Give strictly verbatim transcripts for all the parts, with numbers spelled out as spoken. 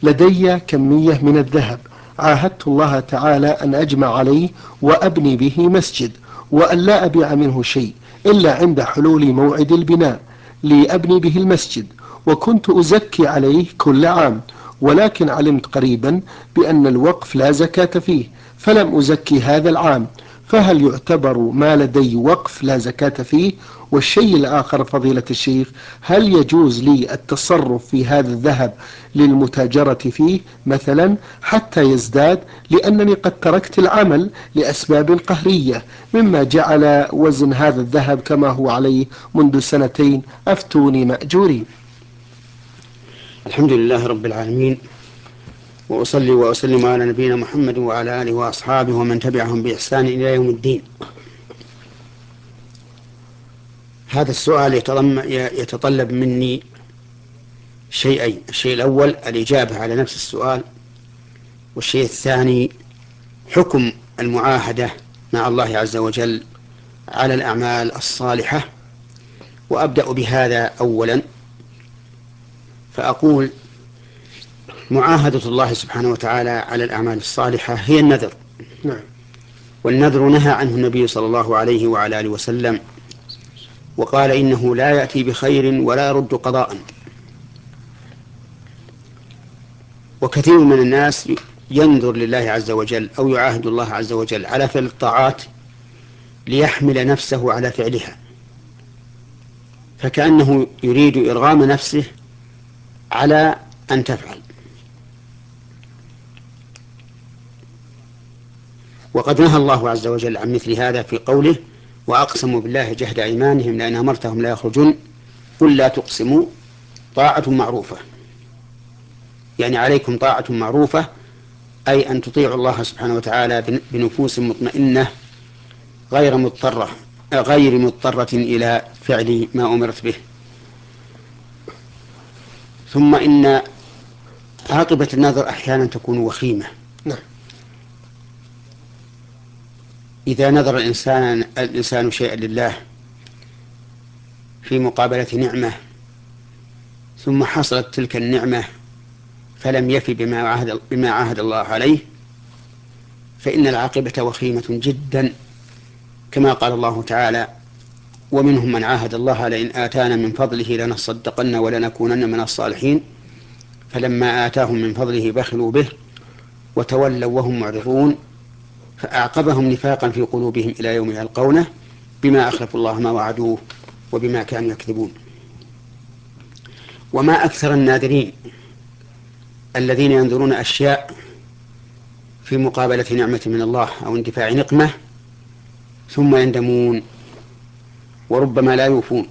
لدي كمية من الذهب، عاهدت الله تعالى أن أجمع عليه وأبني به مسجد، وأن لا أبيع منه شيء إلا عند حلول موعد البناء لأبني به المسجد، وكنت أزكي عليه كل عام، ولكن علمت قريبا بأن الوقف لا زكاة فيه، فلم أزكي هذا العام، فهل يعتبر ما لدي وقف لا زكاة فيه؟ والشيء الآخر فضيلة الشيخ، هل يجوز لي التصرف في هذا الذهب للمتاجرة فيه مثلا حتى يزداد، لأنني قد تركت العمل لأسباب قهرية، مما جعل وزن هذا الذهب كما هو عليه منذ سنتين، أفتوني مأجورين. الحمد لله رب العالمين، وأصلي وأسلم على نبينا محمد وعلى آله وأصحابه ومن تبعهم بإحسان إلى يوم الدين. هذا السؤال يتطلب مني شيئين: الشيء الأول الإجابة على نفس السؤال، والشيء الثاني حكم المعاهدة مع الله عز وجل على الأعمال الصالحة. وأبدأ بهذا أولا، فأقول: معاهدة الله سبحانه وتعالى على الأعمال الصالحة هي النذر. نعم. والنذر نهى عنه النبي صلى الله عليه وعلى آله وسلم، وقال: إنه لا يأتي بخير ولا يرد قضاء. وكثير من الناس ينذر لله عز وجل أو يعاهد الله عز وجل على فعل الطاعات ليحمل نفسه على فعلها، فكأنه يريد إرغام نفسه على أن تفعل. وقد نهى الله عز وجل عن مثل هذا في قوله: وأقسموا بالله جهد أيمانهم لئن أمرتهم لا يخرجون قل لا تقسموا طاعة معروفة. يعني عليكم طاعة معروفة، أي أن تطيعوا الله سبحانه وتعالى بنفوس مطمئنة غير مضطرة غير مضطرة إلى فعل ما أمرت به. ثم إن عاقبة النذر أحيانا تكون وخيمة. نعم. إذا نذر الإنسان الإنسان شيئا لله في مقابلة نعمة، ثم حصلت تلك النعمة فلم يفي بما عاهد, بما عاهد الله عليه، فإن العاقبة وخيمة جدا، كما قال الله تعالى: ومنهم من عاهد الله لئن آتانا من فضله لنصدقن ولنكونن من الصالحين فلما آتاهم من فضله بخلوا به وتولوا وهم معرضون فأعقبهم نفاقا في قلوبهم إلى يوم يلقونه بما أخلفوا الله ما وعدوه وبما كانوا يكذبون. وما أكثر الناذرين الذين ينذرون أشياء في مقابلة نعمة من الله أو اندفاع نقمة ثم يندمون وربما لا يوفون.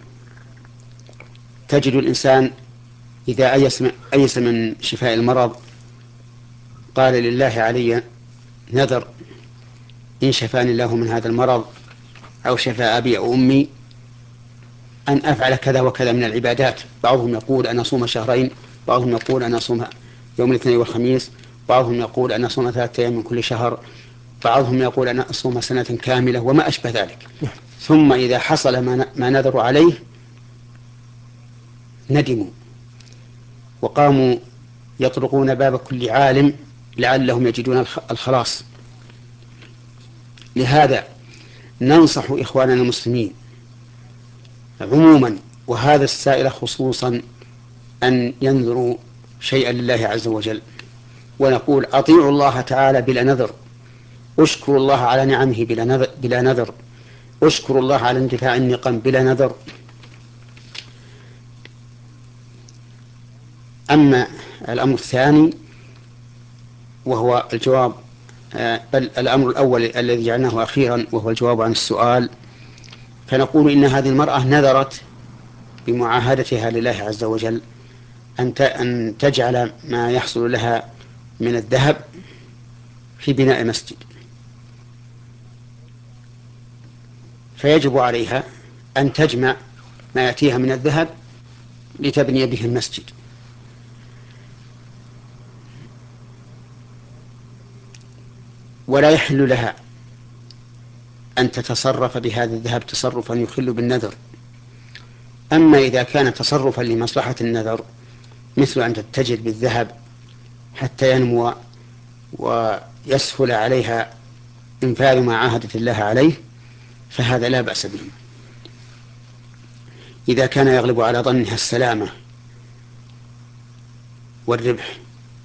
تجد الإنسان إذا أيس من شفاء المرض قال: لله علي نذر إن شفاني الله من هذا المرض أو شفى أبي أو أمي أن أفعل كذا وكذا من العبادات. بعضهم يقول أن أصوم شهرين، بعضهم يقول أن أصوم يوم الاثنين والخميس، بعضهم يقول أن أصوم ثلاثة أيام من كل شهر، بعضهم يقول أن أصوم سنة كاملة وما أشبه ذلك. ثم إذا حصل ما نذر عليه ندموا وقاموا يطرقون باب كل عالم لعلهم يجدون الخلاص. لهذا ننصح إخواننا المسلمين عموما وهذا السائل خصوصا أن ينذروا شيئا لله عز وجل، ونقول: أطيعوا الله تعالى بلا نذر، اشكروا الله على نعمه بلا نذر, بلا نذر. اشكروا الله على اندفاع النقم بلا نذر. أما الأمر الثاني وهو الجواب بل الأمر الأول الذي جعلناه أخيرا وهو الجواب عن السؤال، فنقول إن هذه المرأة نذرت بمعاهدتها لله عز وجل أن تجعل ما يحصل لها من الذهب في بناء مسجد، فيجب عليها أن تجمع ما يأتيها من الذهب لتبني به المسجد. ولا يحل لها أن تتصرف بهذا الذهب تصرفا يخل بالنذر. أما إذا كان تصرفا لمصلحة النذر مثل أن تتجر بالذهب حتى ينمو ويسهل عليها إنفاذ ما عاهدت الله عليه، فهذا لا بأس به إذا كان يغلب على ظنها السلامة والربح.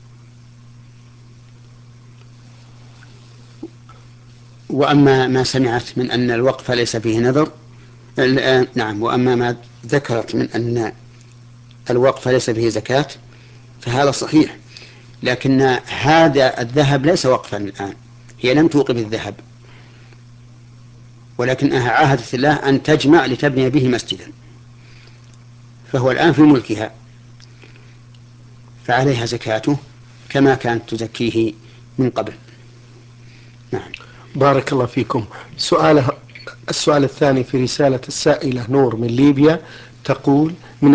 وأما ما سمعت من أن الوقف ليس فيه نذر، نعم، وأما ما ذكرت من أن الوقف ليس فيه زكاة فهذا صحيح، لكن هذا الذهب ليس وقفا الآن، هي لم توقف الذهب، ولكنها عاهدت الله أن تجمع لتبني به مسجدا، فهو الآن في ملكها، فعليها زكاته كما كانت تزكيه من قبل. نعم. بارك الله فيكم. سؤالها السؤال الثاني في رسالة السائلة نور من ليبيا، تقول: من